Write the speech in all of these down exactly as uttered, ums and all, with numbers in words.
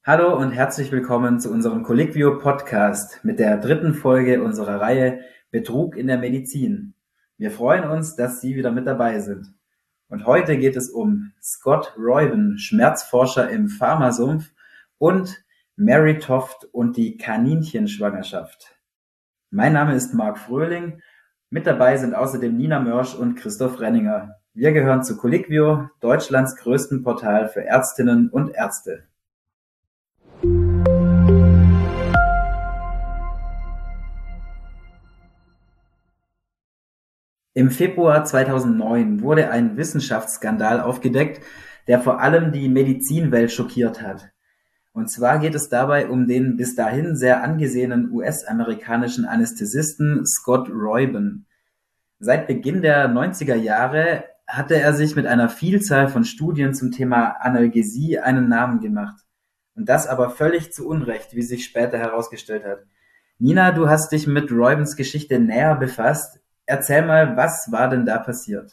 Hallo und herzlich willkommen zu unserem Colliquio Podcast mit der dritten Folge unserer Reihe Betrug in der Medizin. Wir freuen uns, dass Sie wieder mit dabei sind. Und heute geht es um Scott Roiben, Schmerzforscher im Pharmasumpf, und Mary Toft und die Kaninchenschwangerschaft. Mein Name ist Marc Fröhling. Mit dabei sind außerdem Nina Mörsch und Christoph Renninger. Wir gehören zu Colliquio, Deutschlands größten Portal für Ärztinnen und Ärzte. Im Februar zweitausendneun wurde ein Wissenschaftsskandal aufgedeckt, der vor allem die Medizinwelt schockiert hat. Und zwar geht es dabei um den bis dahin sehr angesehenen U S-amerikanischen Anästhesisten Scott Roiben. Seit Beginn der neunziger Jahre hatte er sich mit einer Vielzahl von Studien zum Thema Analgesie einen Namen gemacht. Und das aber völlig zu Unrecht, wie sich später herausgestellt hat. Nina, du hast dich mit Roibens Geschichte näher befasst. Erzähl mal, was war denn da passiert?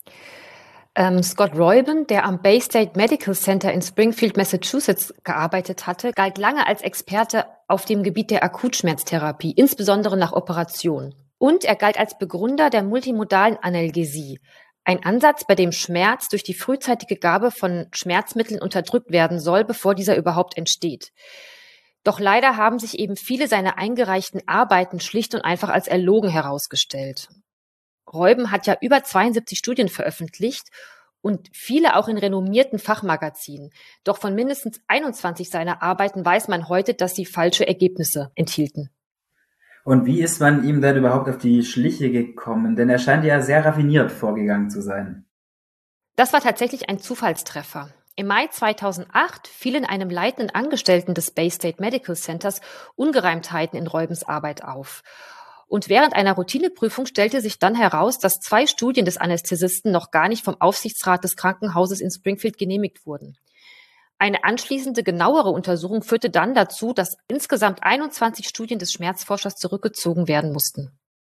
Ähm, Scott Roiben, der am Baystate Medical Center in Springfield, Massachusetts gearbeitet hatte, galt lange als Experte auf dem Gebiet der Akutschmerztherapie, insbesondere nach Operationen. Und er galt als Begründer der multimodalen Analgesie, ein Ansatz, bei dem Schmerz durch die frühzeitige Gabe von Schmerzmitteln unterdrückt werden soll, bevor dieser überhaupt entsteht. Doch leider haben sich eben viele seiner eingereichten Arbeiten schlicht und einfach als erlogen herausgestellt. Roiben hat ja über zweiundsiebzig Studien veröffentlicht und viele auch in renommierten Fachmagazinen. Doch von mindestens einundzwanzig seiner Arbeiten weiß man heute, dass sie falsche Ergebnisse enthielten. Und wie ist man ihm denn überhaupt auf die Schliche gekommen? Denn er scheint ja sehr raffiniert vorgegangen zu sein. Das war tatsächlich ein Zufallstreffer. Im Mai zweitausendacht fielen einem leitenden Angestellten des Baystate Medical Centers Ungereimtheiten in Roibens Arbeit auf. Und während einer Routineprüfung stellte sich dann heraus, dass zwei Studien des Anästhesisten noch gar nicht vom Aufsichtsrat des Krankenhauses in Springfield genehmigt wurden. Eine anschließende genauere Untersuchung führte dann dazu, dass insgesamt einundzwanzig Studien des Schmerzforschers zurückgezogen werden mussten.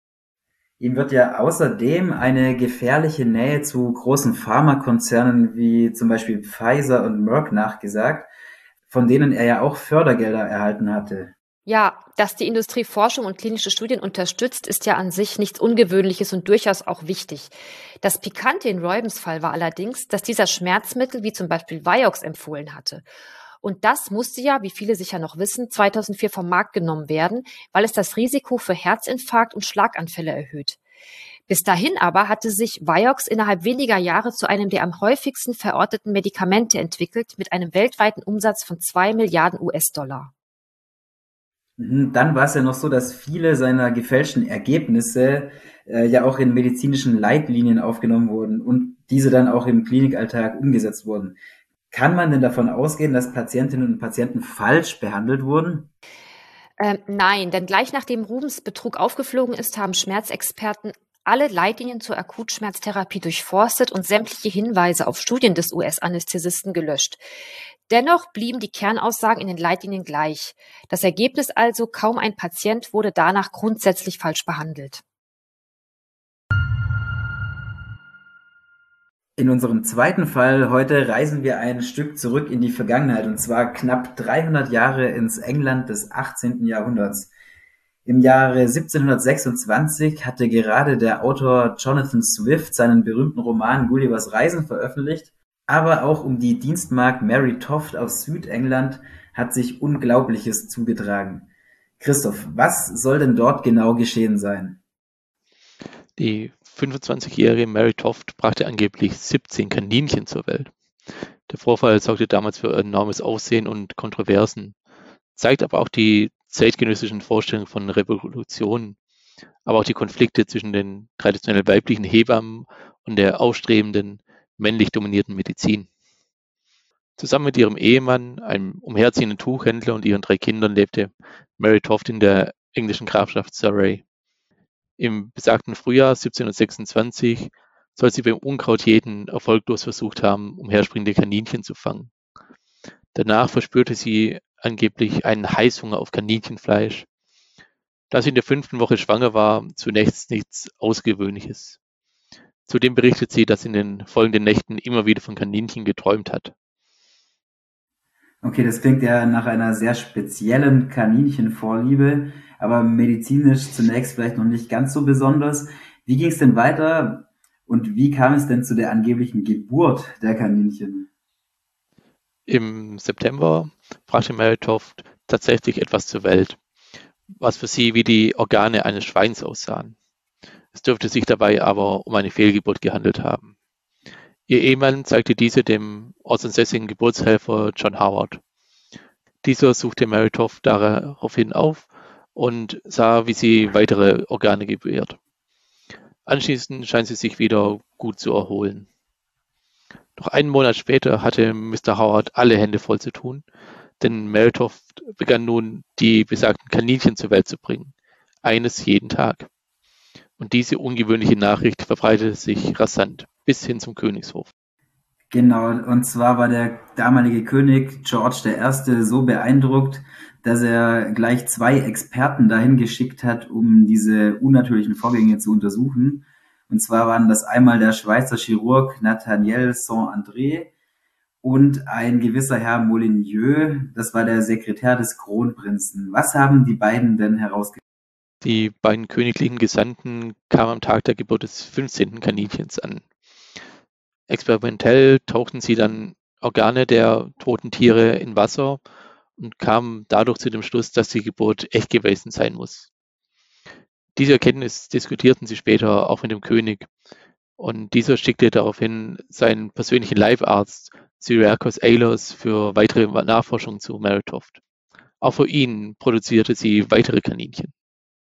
Ihm wird ja außerdem eine gefährliche Nähe zu großen Pharmakonzernen wie zum Beispiel Pfizer und Merck nachgesagt, von denen er ja auch Fördergelder erhalten hatte. Ja, dass die Industrie Forschung und klinische Studien unterstützt, ist ja an sich nichts Ungewöhnliches und durchaus auch wichtig. Das Pikante in Roibens Fall war allerdings, dass dieser Schmerzmittel wie zum Beispiel Vioxx empfohlen hatte. Und das musste ja, wie viele sicher noch wissen, zweitausendvier vom Markt genommen werden, weil es das Risiko für Herzinfarkt und Schlaganfälle erhöht. Bis dahin aber hatte sich Vioxx innerhalb weniger Jahre zu einem der am häufigsten verorteten Medikamente entwickelt, mit einem weltweiten Umsatz von zwei Milliarden U S-Dollar. Dann war es ja noch so, dass viele seiner gefälschten Ergebnisse äh, ja auch in medizinischen Leitlinien aufgenommen wurden und diese dann auch im Klinikalltag umgesetzt wurden. Kann man denn davon ausgehen, dass Patientinnen und Patienten falsch behandelt wurden? Ähm, nein, denn gleich nachdem Rubens Betrug aufgeflogen ist, haben Schmerzexperten alle Leitlinien zur Akutschmerztherapie durchforstet und sämtliche Hinweise auf Studien des U S-Anästhesisten gelöscht. Dennoch blieben die Kernaussagen in den Leitlinien gleich. Das Ergebnis also, kaum ein Patient wurde danach grundsätzlich falsch behandelt. In unserem zweiten Fall heute reisen wir ein Stück zurück in die Vergangenheit, und zwar knapp dreihundert Jahre ins England des achtzehnten Jahrhunderts. Im Jahre siebzehnhundertsechsundzwanzig hatte gerade der Autor Jonathan Swift seinen berühmten Roman Gullivers Reisen veröffentlicht, aber auch um die Dienstmagd Mary Toft aus Südengland hat sich Unglaubliches zugetragen. Christoph, was soll denn dort genau geschehen sein? Die fünfundzwanzigjährige Mary Toft brachte angeblich siebzehn Kaninchen zur Welt. Der Vorfall sorgte damals für enormes Aufsehen und Kontroversen, zeigt aber auch die zeitgenössischen Vorstellungen von Revolution, aber auch die Konflikte zwischen den traditionell weiblichen Hebammen und der aufstrebenden, männlich dominierten Medizin. Zusammen mit ihrem Ehemann, einem umherziehenden Tuchhändler, und ihren drei Kindern lebte Mary Toft in der englischen Grafschaft Surrey. Im besagten Frühjahr siebzehnhundertsechsundzwanzig soll sie beim Unkrautjäten erfolglos versucht haben, umherspringende Kaninchen zu fangen. Danach verspürte sie angeblich einen Heißhunger auf Kaninchenfleisch. Da sie in der fünften Woche schwanger war, zunächst nichts Außergewöhnliches. Zudem berichtet sie, dass sie in den folgenden Nächten immer wieder von Kaninchen geträumt hat. Okay, das klingt ja nach einer sehr speziellen Kaninchenvorliebe, aber medizinisch zunächst vielleicht noch nicht ganz so besonders. Wie ging es denn weiter und wie kam es denn zu der angeblichen Geburt der Kaninchen? Im September brachte Mary Toft tatsächlich etwas zur Welt, was für sie wie die Organe eines Schweins aussahen. Es dürfte sich dabei aber um eine Fehlgeburt gehandelt haben. Ihr Ehemann zeigte diese dem ortsansässigen Geburtshelfer John Howard. Dieser suchte Mary Toft daraufhin auf und sah, wie sie weitere Organe gebärt. Anschließend scheint sie sich wieder gut zu erholen. Noch einen Monat später hatte Mister Howard alle Hände voll zu tun, denn Mary Toft begann nun, die besagten Kaninchen zur Welt zu bringen. Eines jeden Tag. Und diese ungewöhnliche Nachricht verbreitete sich rasant bis hin zum Königshof. Genau, und zwar war der damalige König George der Erste so beeindruckt, dass er gleich zwei Experten dahin geschickt hat, um diese unnatürlichen Vorgänge zu untersuchen. Und zwar waren das einmal der Schweizer Chirurg Nathaniel Saint-André und ein gewisser Herr Molyneux, das war der Sekretär des Kronprinzen. Was haben die beiden denn herausgefunden? Die beiden königlichen Gesandten kamen am Tag der Geburt des fünfzehnten Kaninchens an. Experimentell tauchten sie dann Organe der toten Tiere in Wasser und kamen dadurch zu dem Schluss, dass die Geburt echt gewesen sein muss. Diese Erkenntnis diskutierten sie später auch mit dem König, und dieser schickte daraufhin seinen persönlichen Leibarzt Cyriacus Aylers für weitere Nachforschungen zu Mary Toft. Auch für ihn produzierte sie weitere Kaninchen.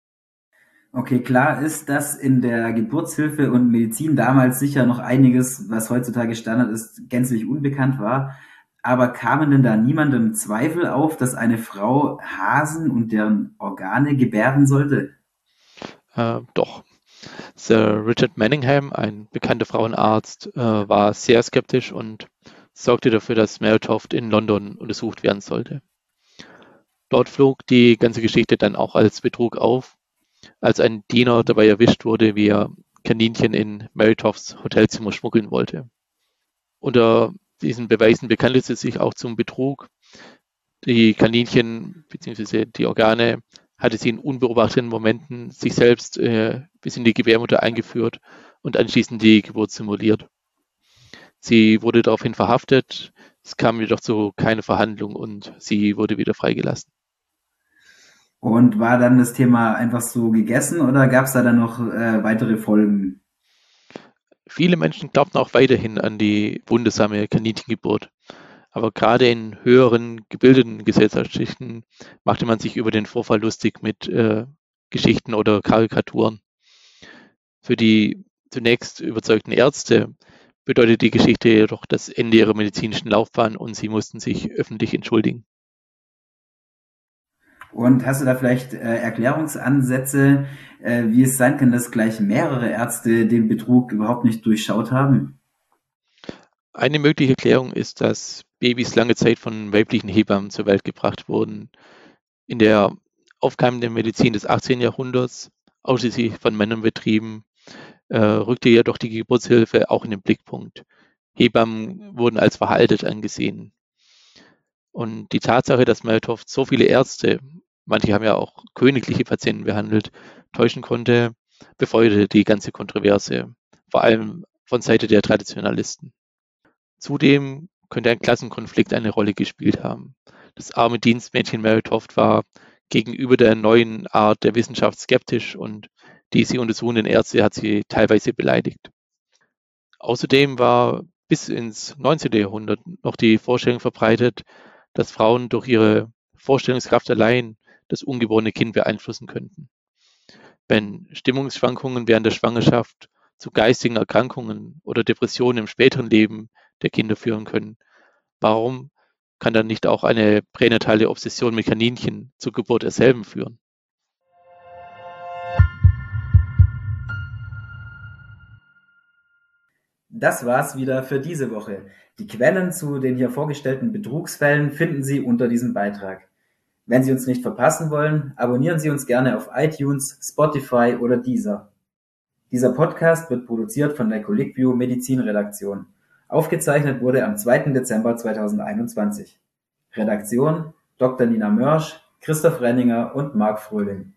Okay, klar ist, dass in der Geburtshilfe und Medizin damals sicher noch einiges, was heutzutage Standard ist, gänzlich unbekannt war. Aber kamen denn da niemandem Zweifel auf, dass eine Frau Hasen und deren Organe gebären sollte? Äh, doch. Sir Richard Manningham, ein bekannter Frauenarzt, äh, war sehr skeptisch und sorgte dafür, dass Mary Toft in London untersucht werden sollte. Dort flog die ganze Geschichte dann auch als Betrug auf, als ein Diener dabei erwischt wurde, wie er Kaninchen in Mary Tofts Hotelzimmer schmuggeln wollte. Unter diesen Beweisen bekannte sie sich auch zum Betrug. Die Kaninchen bzw. die Organe hatte sie in unbeobachteten Momenten sich selbst äh, bis in die Gebärmutter eingeführt und anschließend die Geburt simuliert. Sie wurde daraufhin verhaftet, es kam jedoch zu keiner Verhandlung und sie wurde wieder freigelassen. Und war dann das Thema einfach so gegessen oder gab es da dann noch äh, weitere Folgen? Viele Menschen glaubten auch weiterhin an die wundersame Kaninchengeburt. Aber gerade in höheren gebildeten Gesellschaftsschichten machte man sich über den Vorfall lustig mit äh, Geschichten oder Karikaturen. Für die zunächst überzeugten Ärzte bedeutet die Geschichte jedoch das Ende ihrer medizinischen Laufbahn und sie mussten sich öffentlich entschuldigen. Und hast du da vielleicht äh, Erklärungsansätze, äh, wie es sein kann, dass gleich mehrere Ärzte den Betrug überhaupt nicht durchschaut haben? Eine mögliche Erklärung ist, dass Babys lange Zeit von weiblichen Hebammen zur Welt gebracht wurden. In der aufkeimenden Medizin des achtzehnten Jahrhunderts, ausschließlich von Männern betrieben, äh, rückte jedoch die Geburtshilfe auch in den Blickpunkt. Hebammen wurden als veraltet angesehen. Und die Tatsache, dass Mary Toft so viele Ärzte, manche haben ja auch königliche Patienten behandelt, täuschen konnte, befeuerte die ganze Kontroverse, vor allem von Seite der Traditionalisten. Zudem könnte ein Klassenkonflikt eine Rolle gespielt haben. Das arme Dienstmädchen Mary Toft war gegenüber der neuen Art der Wissenschaft skeptisch und die sie untersuchenden Ärzte hat sie teilweise beleidigt. Außerdem war bis ins neunzehnten Jahrhundert noch die Vorstellung verbreitet, dass Frauen durch ihre Vorstellungskraft allein das ungeborene Kind beeinflussen könnten. Wenn Stimmungsschwankungen während der Schwangerschaft zu geistigen Erkrankungen oder Depressionen im späteren Leben der Kinder führen können, warum kann dann nicht auch eine pränatale Obsession mit Kaninchen zur Geburt derselben führen? Das war's wieder für diese Woche. Die Quellen zu den hier vorgestellten Betrugsfällen finden Sie unter diesem Beitrag. Wenn Sie uns nicht verpassen wollen, abonnieren Sie uns gerne auf iTunes, Spotify oder Deezer. Dieser Podcast wird produziert von der ColicView Medizin Redaktion. Aufgezeichnet wurde am zweiten Dezember zweitausendeinundzwanzig. Redaktion: Doktor Nina Mörsch, Christoph Renninger und Marc Fröhling.